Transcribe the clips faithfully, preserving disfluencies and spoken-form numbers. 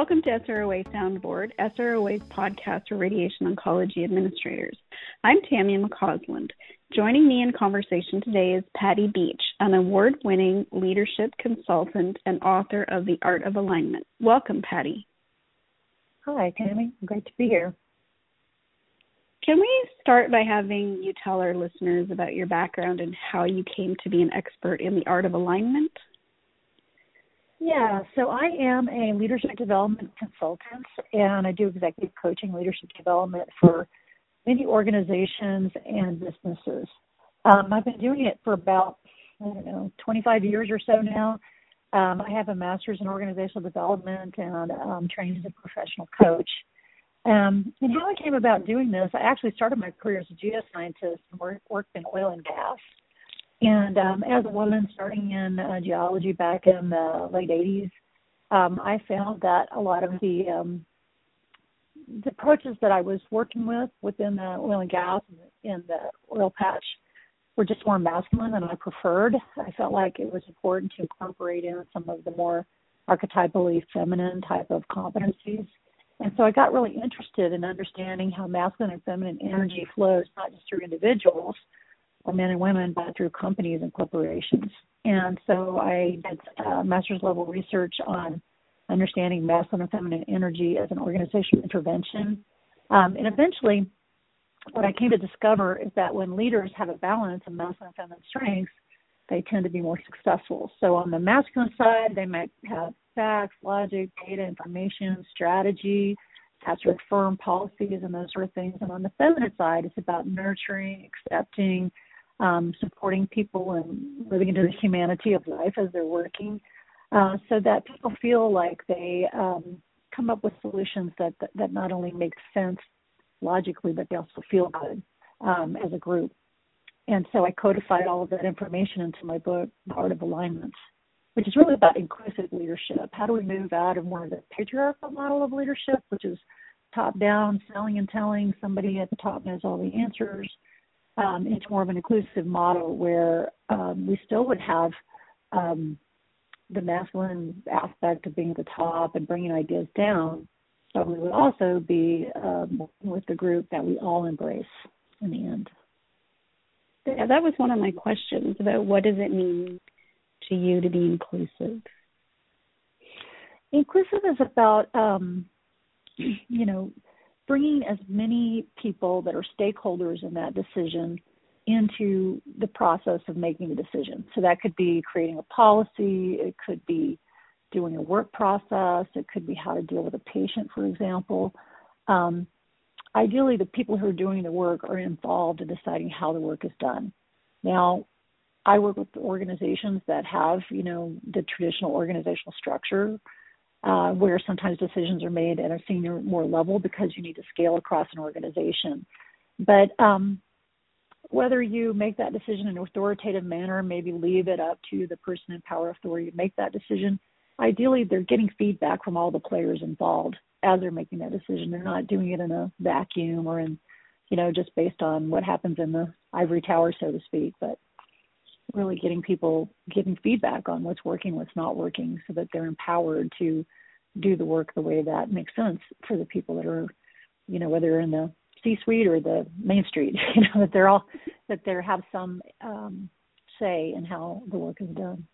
Welcome to S R O A Soundboard, S R O A's podcast for radiation oncology administrators. I'm Tammy McCausland. Joining me in conversation today is Patty Beach, an award-winning leadership consultant and author of The Art of Alignment. Welcome, Patty. Hi, Tammy. Great to be here. Can we start by having you tell our listeners about your background and how you came to be an expert in the art of alignment? Yeah, so I am a leadership development consultant, and I do executive coaching, leadership development for many organizations and businesses. Um, I've been doing it for about, I don't know, twenty-five years or so now. Um, I have a master's in organizational development and um, trained as a professional coach. Um, and how I came about doing this, I actually started my career as a geoscientist and work, worked in oil and gas. And um, as a woman starting in uh, geology back in the late eighties, um, I found that a lot of the, um, the approaches that I was working with within the oil and gas in the oil patch were just more masculine than I preferred. I felt like it was important to incorporate in some of the more archetypally feminine type of competencies. And so I got really interested in understanding how masculine and feminine energy flows, not just through individuals, or men and women, but through companies and corporations. And so I did uh, master's level research on understanding masculine and feminine energy as an organizational intervention. Um, and eventually, what I came to discover is that when leaders have a balance of masculine and feminine strengths, they tend to be more successful. So on the masculine side, they might have facts, logic, data, information, strategy, have to affirm policies and those sort of things. And on the feminine side, it's about nurturing, accepting, Um, supporting people and living into the humanity of life as they're working, uh, so that people feel like they um, come up with solutions that, that that not only make sense logically, but they also feel good um, as a group. And so I codified all of that information into my book, The Art of Alignment, which is really about inclusive leadership. How do we move out of more of the patriarchal model of leadership, which is top-down, selling and telling, somebody at the top knows all the answers, Um, into more of an inclusive model where um, we still would have um, the masculine aspect of being at the top and bringing ideas down, but we would also be um, working with the group that we all embrace in the end. Yeah, that was one of my questions about what does it mean to you to be inclusive? Inclusive is about, um, you know, bringing as many people that are stakeholders in that decision into the process of making the decision. So that could be creating a policy, it could be doing a work process, it could be how to deal with a patient, for example. Um, ideally, the people who are doing the work are involved in deciding how the work is done. Now, I work with organizations that have, you know, the traditional organizational structure, Uh, where sometimes decisions are made at a senior more level because you need to scale across an organization. But um, whether you make that decision in an authoritative manner, maybe leave it up to the person in power authority to make that decision, ideally they're getting feedback from all the players involved as they're making that decision. They're not doing it in a vacuum or in, you know, just based on what happens in the ivory tower, so to speak, but really getting people giving feedback on what's working, what's not working, so that they're empowered to do the work the way that makes sense for the people that are, you know, whether in the C-suite or the main street, you know, that they're all, that they have some um, say in how the work is done.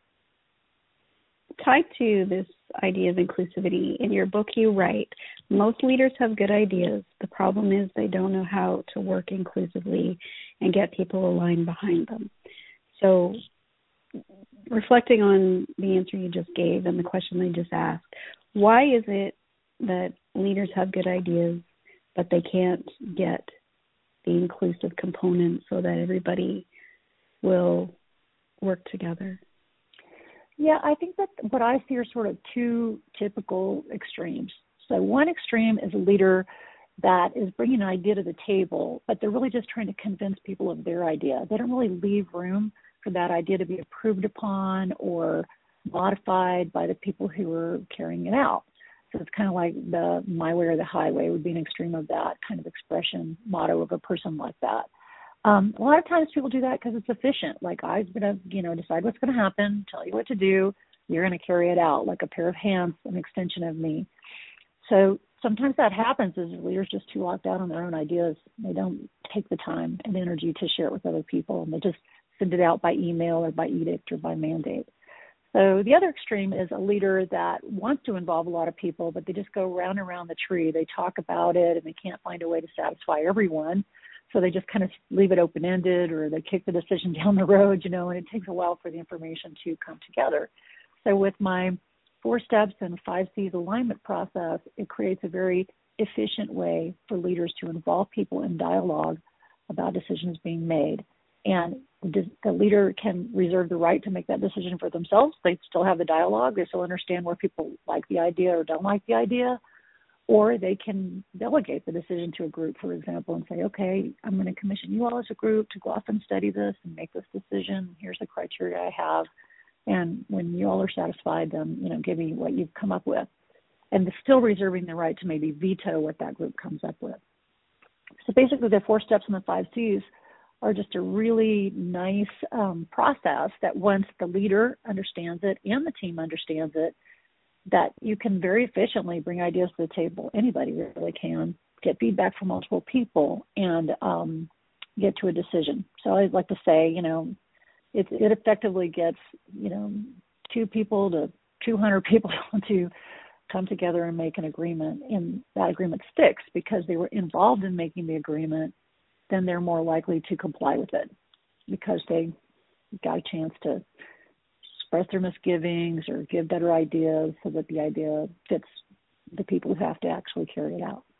Tied to this idea of inclusivity, in your book you write, most leaders have good ideas. The problem is they don't know how to work inclusively and get people aligned behind them. So reflecting on the answer you just gave and the question I just asked, why is it that leaders have good ideas, but they can't get the inclusive component so that everybody will work together? Yeah, I think that what I see are sort of two typical extremes. So one extreme is a leader that is bringing an idea to the table, but they're really just trying to convince people of their idea. They don't really leave room for that idea to be approved upon or modified by the people who are carrying it out. So it's kind of like the my way or the highway would be an extreme of that kind of expression motto of a person like that. Um, a lot of times people do that because it's efficient. Like, I'm going to, you know, decide what's going to happen, tell you what to do. You're going to carry it out like a pair of hands, an extension of me. So sometimes that happens is leaders just too locked out on their own ideas. They don't take the time and energy to share it with other people, and they just send it out by email or by edict or by mandate. So the other extreme is a leader that wants to involve a lot of people, but they just go round and round the tree. They talk about it, and they can't find a way to satisfy everyone. So they just kind of leave it open-ended, or they kick the decision down the road, you know, and it takes a while for the information to come together. So with my four steps and five C's alignment process, it creates a very efficient way for leaders to involve people in dialogue about decisions being made. And the leader can reserve the right to make that decision for themselves. They still have the dialogue. They still understand where people like the idea or don't like the idea. Or they can delegate the decision to a group, for example, and say, okay, I'm going to commission you all as a group to go off and study this and make this decision. Here's the criteria I have. And when you all are satisfied, then, you know, give me what you've come up with. And still reserving the right to maybe veto what that group comes up with. So basically the four steps and the five C's are just a really nice um, process that once the leader understands it and the team understands it, that you can very efficiently bring ideas to the table. Anybody really can get feedback from multiple people and um, get to a decision. So I'd like to say, you know, it, it effectively gets, you know, two people to two hundred people to come together and make an agreement, and that agreement sticks because they were involved in making the agreement. Then they're more likely to comply with it because they got a chance to express their misgivings or give better ideas so that the idea fits the people who have to actually carry it out.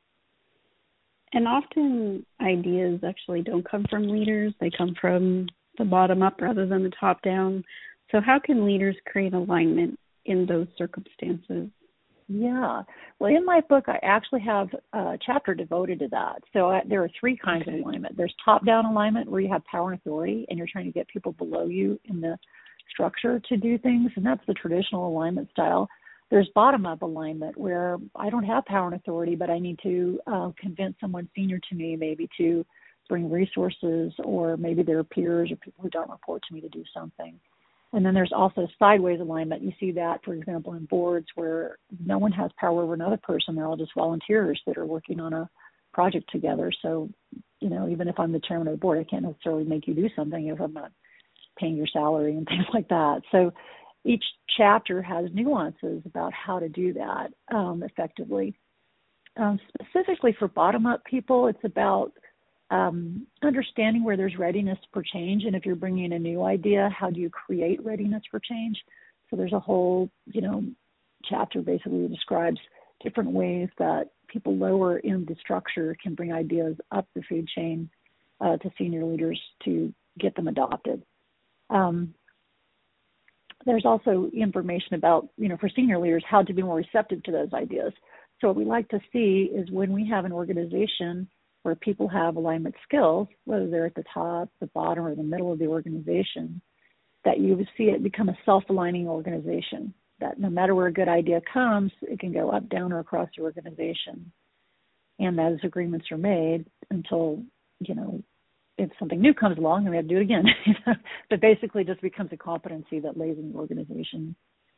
And often ideas actually don't come from leaders. They come from the bottom up rather than the top down. So how can leaders create alignment in those circumstances? Yeah. Well, in my book, I actually have a chapter devoted to that. So I, there are three kinds okay. of alignment. There's top-down alignment where you have power and authority and you're trying to get people below you in the structure to do things, and that's the traditional alignment style. There's bottom-up alignment where I don't have power and authority, but I need to uh, convince someone senior to me maybe to bring resources, or maybe their peers or people who don't report to me to do something. And then there's also sideways alignment. You see that, for example, in boards where no one has power over another person. They're all just volunteers that are working on a project together. So, you know, even if I'm the chairman of the board, I can't necessarily make you do something if I'm not paying your salary and things like that. So each chapter has nuances about how to do that um, effectively. Um, specifically for bottom-up people, it's about Um, understanding where there's readiness for change, and if you're bringing a new idea, how do you create readiness for change? So there's a whole, you know, chapter basically that describes different ways that people lower in the structure can bring ideas up the food chain uh, to senior leaders to get them adopted. Um, there's also information about, you know, for senior leaders, how to be more receptive to those ideas. So what we like to see is when we have an organization where people have alignment skills, whether they're at the top, the bottom, or the middle of the organization, that you see it become a self-aligning organization, that no matter where a good idea comes, it can go up, down, or across the organization. And those agreements are made until, you know, if something new comes along, then we have to do it again. But basically it just becomes a competency that lays in the organization.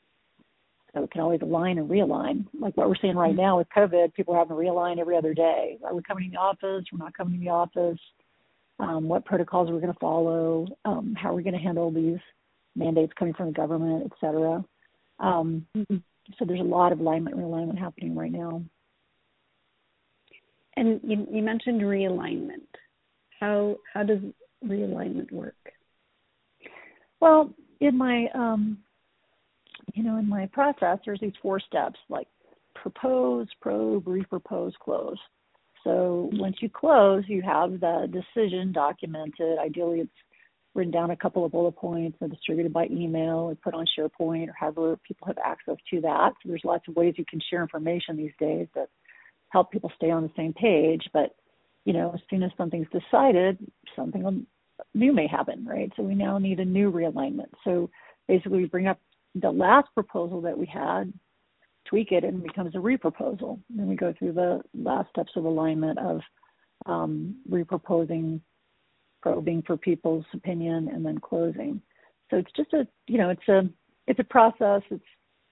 So it can always align and realign. Like what we're seeing right now with COVID, people are having to realign every other day. Are we coming to the office? We're not coming to the office. Um, what protocols are we going to follow? Um, how are we going to handle these mandates coming from the government, et cetera? Um, so there's a lot of alignment and realignment happening right now. And you, you mentioned realignment. How how does realignment work? Well, in my um, you know, in my process, there's these four steps, like propose, probe, repropose, close. So once you close, you have the decision documented. Ideally, it's written down a couple of bullet points and distributed by email or put on SharePoint or however people have access to that. So there's lots of ways you can share information these days that help people stay on the same page. But, you know, as soon as something's decided, something new may happen, right? So we now need a new realignment. So basically we bring up the last proposal that we had, tweak it, and it becomes a reproposal. Then we go through the last steps of alignment of um, reproposing, probing for people's opinion, and then closing. So it's just a, you know, it's a it's a process. It's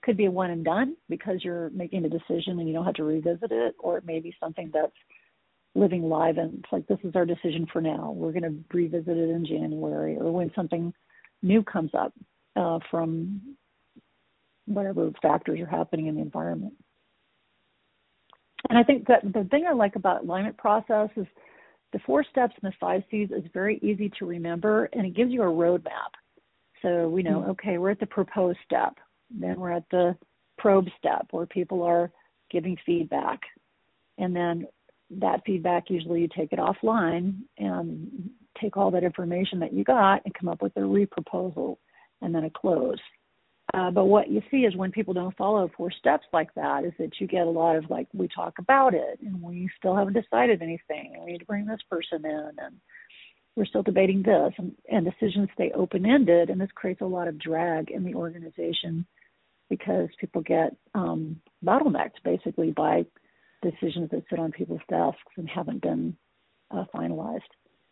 could be a one and done because you're making a decision and you don't have to revisit it, or it may be something that's living live and it's like, this is our decision for now. We're going to revisit it in January, or when something new comes up uh, from whatever factors are happening in the environment. And I think that the thing I like about alignment process is the four steps and the five C's is very easy to remember, and it gives you a roadmap. So we know, okay, we're at the propose step. Then we're at the probe step where people are giving feedback. And then that feedback, usually you take it offline and take all that information that you got and come up with a re-proposal and then a close. Uh, but what you see is when people don't follow four steps like that is that you get a lot of like, we talk about it and we still haven't decided anything and we need to bring this person in and we're still debating this, and, and decisions stay open-ended, and this creates a lot of drag in the organization because people get um, bottlenecked basically by decisions that sit on people's desks and haven't been uh, finalized.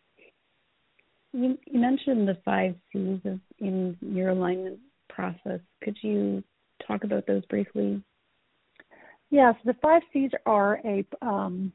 You, you mentioned the five C's of, in your alignment process. Could you talk about those briefly? Yes, the five C's are a um,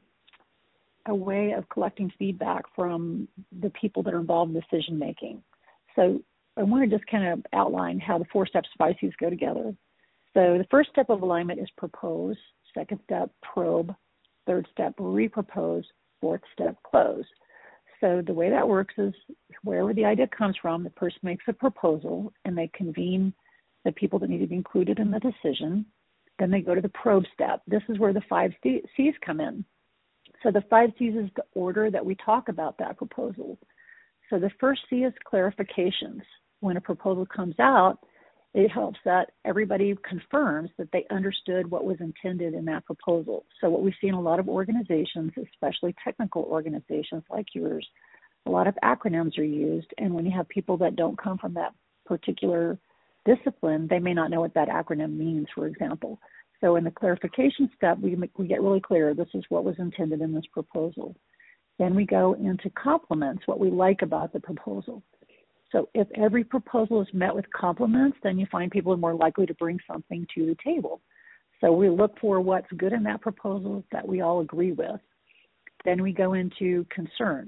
a way of collecting feedback from the people that are involved in decision making. So I want to just kind of outline how the four steps, five C's go together. So the first step of alignment is propose. Second step, probe. Third step, repropose. Fourth step, close. So the way that works is wherever the idea comes from, the person makes a proposal and they convene the people that need to be included in the decision. Then they go to the probe step. This is where the five C's come in. So the five C's is the order that we talk about that proposal. So the first C is clarifications. When a proposal comes out, it helps that everybody confirms that they understood what was intended in that proposal. So what we see in a lot of organizations, especially technical organizations like yours, a lot of acronyms are used. And when you have people that don't come from that particular discipline, they may not know what that acronym means, for example. So in the clarification step, we, we get really clear, this is what was intended in this proposal. Then we go into compliments, what we like about the proposal. So if every proposal is met with compliments, then you find people are more likely to bring something to the table. So we look for what's good in that proposal that we all agree with. Then we go into concerns.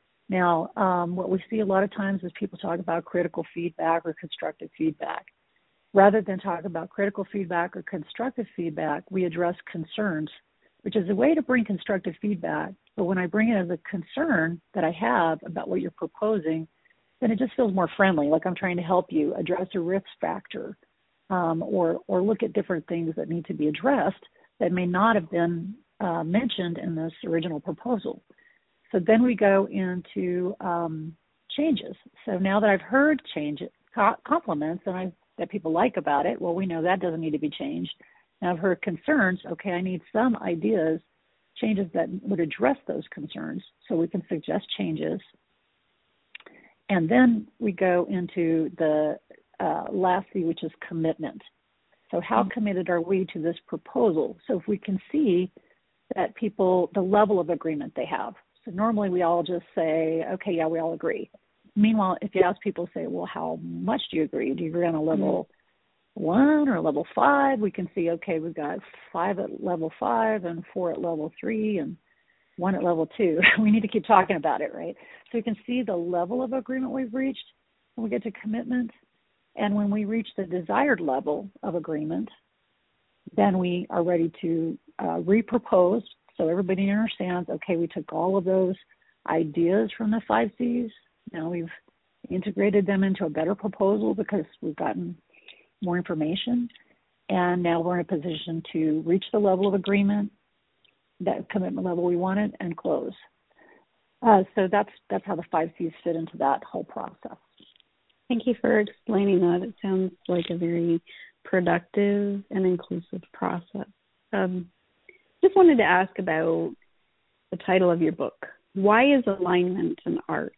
Now, um, what we see a lot of times is people talk about critical feedback or constructive feedback. Rather than talk about critical feedback or constructive feedback, we address concerns, which is a way to bring constructive feedback. But when I bring it as a concern that I have about what you're proposing, then it just feels more friendly, like I'm trying to help you address a risk factor um, or, or look at different things that need to be addressed that may not have been uh, mentioned in this original proposal. So then we go into um, changes. So now that I've heard change, compliments and I that people like about it, well, we know that doesn't need to be changed. Now I've heard concerns, okay, I need some ideas, changes that would address those concerns, so we can suggest changes. And then we go into the uh, last C, which is commitment. So how mm-hmm. committed are we to this proposal? So if we can see that people, the level of agreement they have. So normally we all just say, okay, yeah, we all agree. Meanwhile, if you ask people, say, well, how much do you agree? Do you agree on a level mm-hmm. one or a level five? We can see, okay, we've got five at level five and four at level three and one at level two. We need to keep talking about it, right? So you can see the level of agreement we've reached when we get to commitment. And when we reach the desired level of agreement, then we are ready to uh, re-propose. So everybody understands, okay, we took all of those ideas from the five C's. Now we've integrated them into a better proposal because we've gotten more information. And now we're in a position to reach the level of agreement, that commitment level we wanted, and close. Uh, so that's that's how the five C's fit into that whole process. Thank you for explaining that. It sounds like a very productive and inclusive process. Um, just wanted to ask about the title of your book. Why is alignment an art?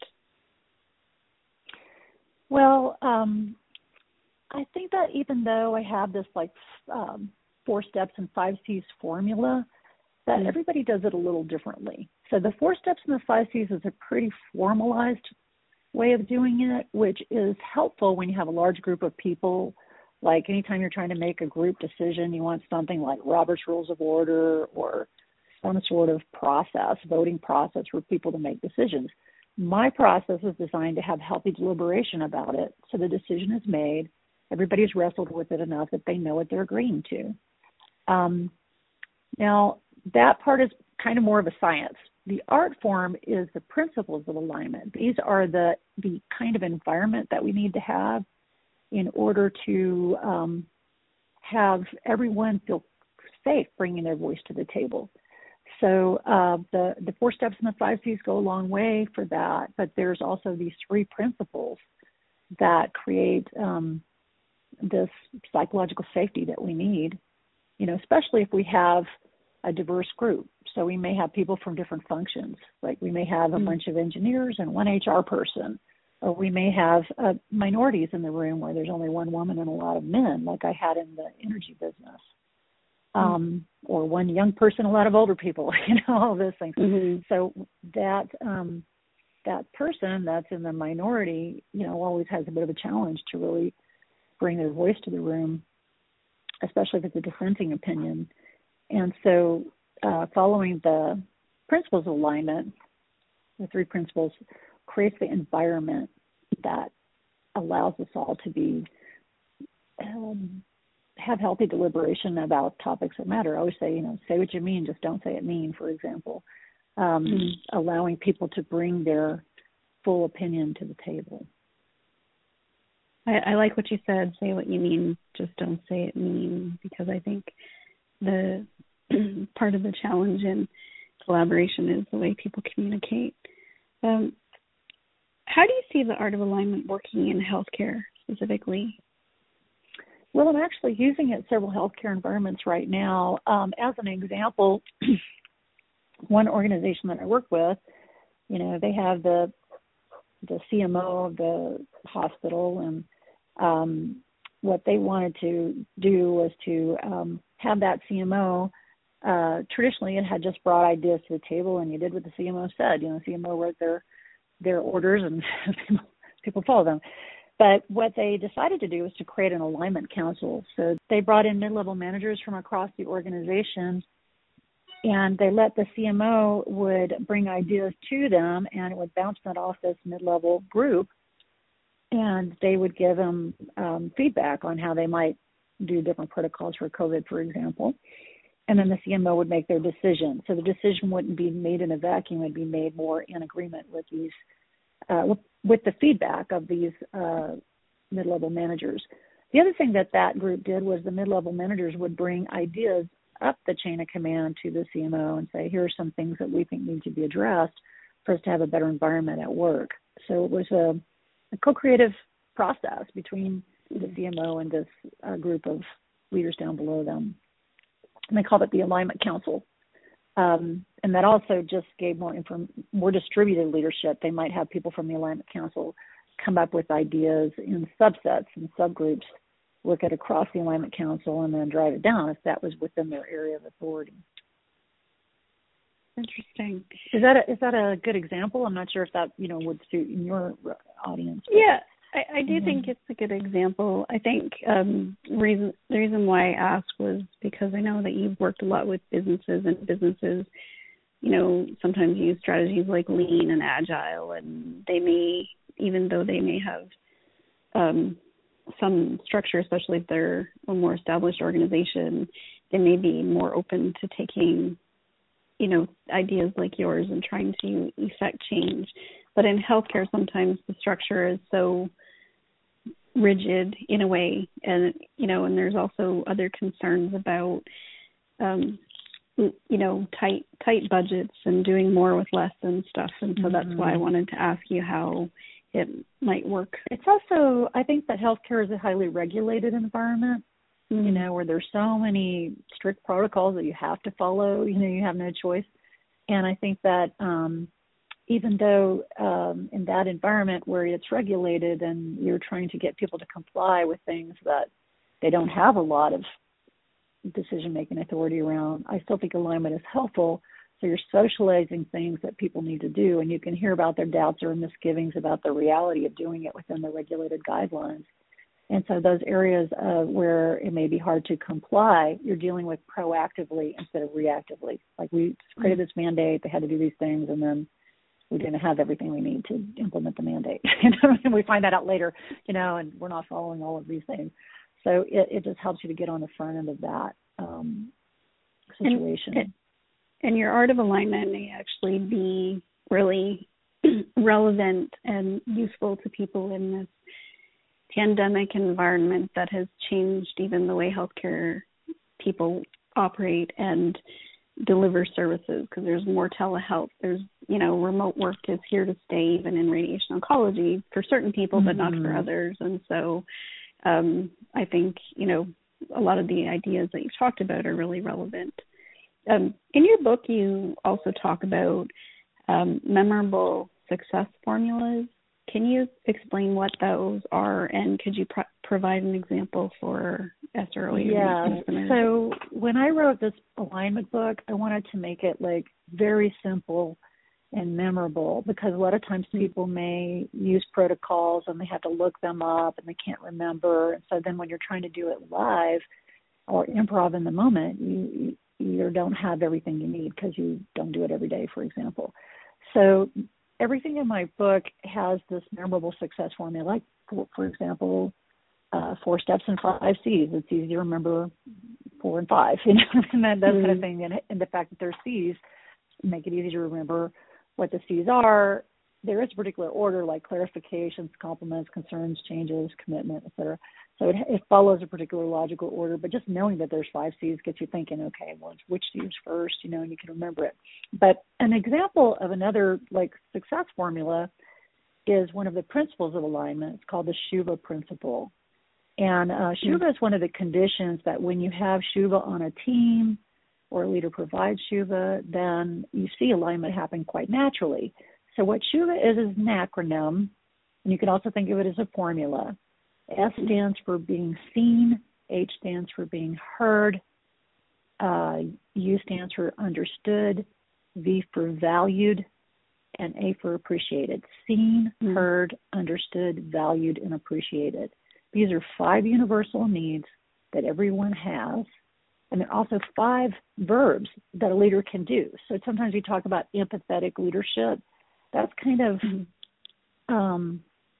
Well, um, I think that even though I have this like um, four steps and five C's formula, that mm-hmm. everybody does it a little differently. So the four steps and the five C's is a pretty formalized way of doing it, which is helpful when you have a large group of people Like anytime you're trying to make a group decision, you want something like Robert's Rules of Order or some sort of process, voting process for people to make decisions. My process is designed to have healthy deliberation about it. So the decision is made. Everybody's wrestled with it enough that they know what they're agreeing to. Um, now, that part is kind of more of a science. The art form is the principles of alignment. These are the, the kind of environment that we need to have in order to um, have everyone feel safe bringing their voice to the table. So uh, the, the four steps and the five C's go a long way for that, but there's also these three principles that create um, this psychological safety that we need, you know, especially if we have a diverse group. So we may have people from different functions, like we may have a mm-hmm. bunch of engineers and one H R person, or we may have uh, minorities in the room where there's only one woman and a lot of men, like I had in the energy business. Um, or one young person, a lot of older people, you know, all those things. Mm-hmm. So that um, that person that's in the minority, you know, always has a bit of a challenge to really bring their voice to the room, especially if it's a dissenting opinion. And so uh, following the principles of alignment, the three principles, creates the environment that allows us all to be um, have healthy deliberation about topics that matter. I always say, you know, say what you mean, just don't say it mean, for example. Um, mm-hmm. Allowing people to bring their full opinion to the table. I, I like what you said, say what you mean, just don't say it mean, because I think the part of the challenge in collaboration is the way people communicate. Um, how do you see the art of alignment working in healthcare specifically? Well, I'm actually using it in several healthcare environments right now. Um, as an example, one organization that I work with, you know, they have the the C M O of the hospital, and um, what they wanted to do was to um, have that C M O. Uh, traditionally, it had just brought ideas to the table, and you did what the C M O said. You know, the C M O wrote their their orders, and people, people follow them. But what they decided to do was to create an alignment council. So they brought in mid-level managers from across the organization, and they let the C M O would bring ideas to them, and it would bounce that off this mid-level group, and they would give them um, feedback on how they might do different protocols for COVID, for example. And then the C M O would make their decision. So the decision wouldn't be made in a vacuum; it would be made more in agreement with these, uh, with, with the feedback of these uh, mid-level managers. The other thing that that group did was the mid-level managers would bring ideas up the chain of command to the C M O and say, here are some things that we think need to be addressed for us to have a better environment at work. So it was a, a co-creative process between the C M O and this uh, group of leaders down below them. And they called it the Alignment Council. Um, and that also just gave more inform- more distributed leadership. They might have people from the Alignment Council come up with ideas in subsets and subgroups, look at across the Alignment Council, and then drive it down if that was within their area of authority. Interesting. Is that a, is that a good example? I'm not sure if that, you know, would suit in your audience. Yeah, I, I do mm-hmm. think it's a good example. I think um, reason the reason why I asked was because I know that you've worked a lot with businesses, and businesses, you know, sometimes use strategies like lean and agile, and they may, even though they may have um, some structure, especially if they're a more established organization, they may be more open to taking, you know, ideas like yours and trying to effect change. But in healthcare, sometimes the structure is so rigid in a way, and, you know, and there's also other concerns about, um, you know, tight tight budgets and doing more with less and stuff. And so mm-hmm. that's why I wanted to ask you how it might work. It's also, I think that healthcare is a highly regulated environment, mm-hmm. you know, where there's so many strict protocols that you have to follow, you know, you have no choice. And I think that um, even though um, in that environment where it's regulated and you're trying to get people to comply with things that they don't have a lot of decision-making authority around, I still think alignment is helpful. So you're socializing things that people need to do, and you can hear about their doubts or misgivings about the reality of doing it within the regulated guidelines. And so those areas uh, where it may be hard to comply, you're dealing with proactively instead of reactively. Like we created this mandate, they had to do these things, and then we didn't have everything we need to implement the mandate. And we find that out later, you know, and we're not following all of these things. So it, it just helps you to get on the front end of that um, situation. And, and your art of alignment may actually be really relevant and useful to people in this pandemic environment that has changed even the way healthcare people operate and deliver services, because there's more telehealth. There's, you know, remote work is here to stay even in radiation oncology for certain people, mm-hmm. but not for others. And so um, I think, you know, a lot of the ideas that you've talked about are really relevant. Um, in your book, you also talk about um, memorable success formulas. Can you explain what those are, and could you pro- provide an example for us earlier? Yeah. So when I wrote this alignment book, I wanted to make it like very simple and memorable, because a lot of times people may use protocols and they have to look them up and they can't remember. And so then when you're trying to do it live or improv in the moment, you, you don't have everything you need because you don't do it every day, for example. So everything in my book has this memorable success formula, like, for, for example, uh, four steps and five C's. It's easy to remember four and five, you know, and that, that mm-hmm. kind of thing. And, and the fact that there's C's make it easy to remember what the C's are. There is a particular order, like clarifications, compliments, concerns, changes, commitment, et cetera. So it, it follows a particular logical order, but just knowing that there's five C's gets you thinking, okay, well, which C is first, you know, and you can remember it. But an example of another, like, success formula is one of the principles of alignment. It's called the Shuva principle. And uh, Shuva is one of the conditions that when you have Shuva on a team or a leader provides Shuva, then you see alignment happen quite naturally. So what Shuva is is an acronym, and you can also think of it as a formula. S stands for being seen, H stands for being heard, uh, U stands for understood, V for valued, and A for appreciated. Seen, mm-hmm. heard, understood, valued, and appreciated. These are five universal needs that everyone has, and there are also five verbs that a leader can do. So sometimes we talk about empathetic leadership. That's kind of um,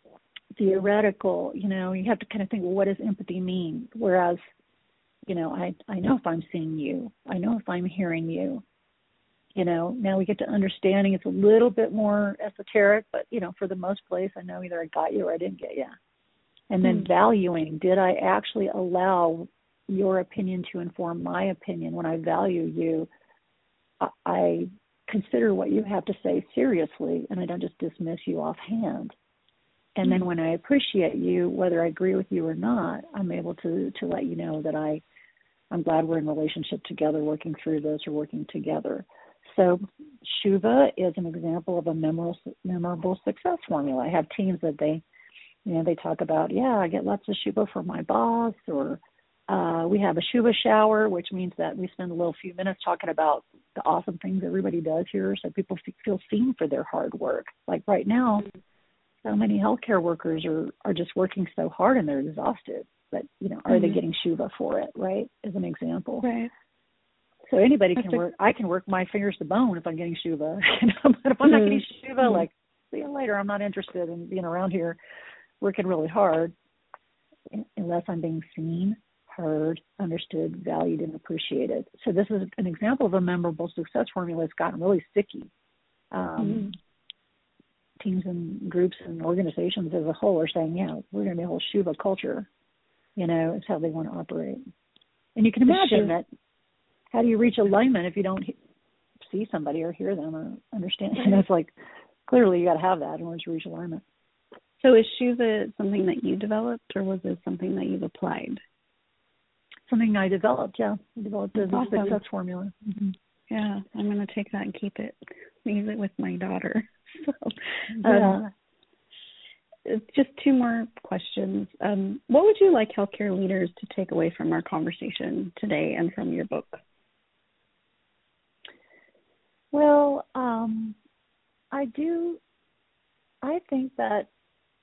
theoretical. You know, you have to kind of think, well, what does empathy mean? Whereas, you know, I, I know if I'm seeing you. I know if I'm hearing you. You know, now we get to understanding. It's a little bit more esoteric, but, you know, for the most place, I know either I got you or I didn't get you. And then mm-hmm. valuing, did I actually allow your opinion to inform my opinion? When I value you, I, I consider what you have to say seriously, and I don't just dismiss you offhand. And mm-hmm. then when I appreciate you, whether I agree with you or not, I'm able to, to let you know that I, I'm glad we're in relationship together, working through this or working together. So Shuva is an example of a memorable, memorable success formula. I have teams that they, you know, they talk about, yeah, I get lots of Shuva from my boss, or uh, we have a Shuva shower, which means that we spend a little few minutes talking about the awesome things everybody does here, so people feel seen for their hard work. Like right now, so many healthcare workers are, are just working so hard and they're exhausted. But, you know, are mm-hmm. they getting Shuva for it, right, as an example? Right. So anybody That's can a... work. I can work my fingers to bone if I'm getting Shuva. You know, but if I'm mm-hmm. not getting Shuva, mm-hmm. like, see you later, I'm not interested in being around here working really hard unless I'm being seen, heard, understood, valued, and appreciated. So this is an example of a memorable success formula that's gotten really sticky. Um, mm-hmm. Teams and groups and organizations as a whole are saying, yeah, we're going to be a whole Shuva culture. You know, it's how they want to operate. And you can imagine that, how do you reach alignment if you don't he- see somebody or hear them or understand? And it's like, clearly you got to have that in order to reach alignment. So is Shuva something that you developed, or was it something that you've applied? Something I developed, yeah. I developed as awesome. a success formula. Mm-hmm. Yeah, I'm going to take that and keep it, use it with my daughter. So, yeah. Um, just two more questions. Um, what would you like healthcare leaders to take away from our conversation today and from your book? Well, um, I do, I think that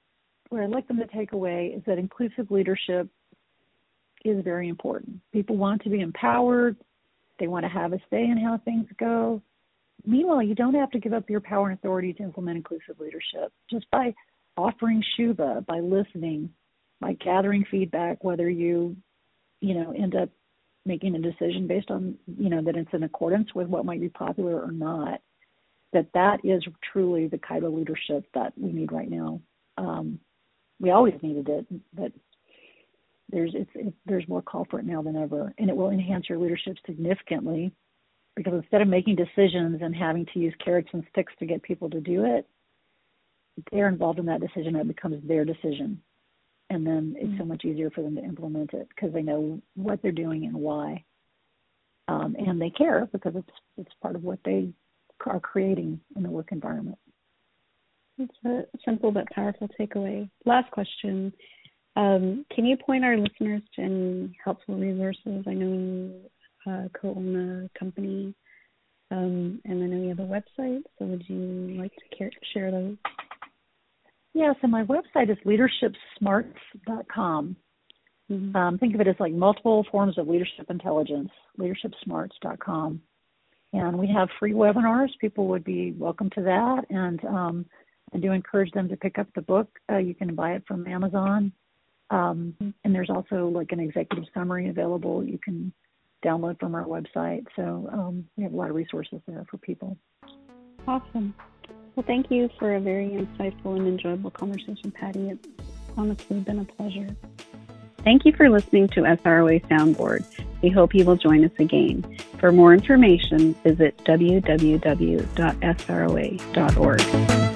what I'd like them to take away is that inclusive leadership is very important. People want to be empowered. They want to have a say in how things go. Meanwhile, you don't have to give up your power and authority to implement inclusive leadership. Just by offering Shuba, by listening, by gathering feedback, whether you, you know, end up making a decision based on, you know, that it's in accordance with what might be popular or not, that that is truly the kind of leadership that we need right now. Um, we always needed it, but there's it's, it's, there's more call for it now than ever, and it will enhance your leadership significantly, because instead of making decisions and having to use carrots and sticks to get people to do it, they're involved in that decision. It becomes their decision, and then it's so much easier for them to implement it because they know what they're doing and why, um, and they care because it's it's part of what they are creating in the work environment. It's a simple but powerful takeaway. Last question. Um, can you point our listeners to any helpful resources? I know you uh, co-own a company, um, and I know you have a website, so would you like to care- share those? Yeah, so my website is leadership smarts dot com. Mm-hmm. Um, think of it as like multiple forms of leadership intelligence, leadership smarts dot com. And we have free webinars. People would be welcome to that. And um, I do encourage them to pick up the book. Uh, you can buy it from Amazon. Um, and there's also like an executive summary available you can download from our website. So um, we have a lot of resources there for people. Awesome. Well, thank you for a very insightful and enjoyable conversation, Patty. It's honestly been a pleasure. Thank you for listening to S R O A Soundboard. We hope you will join us again. For more information, visit w w w dot s r o a dot org.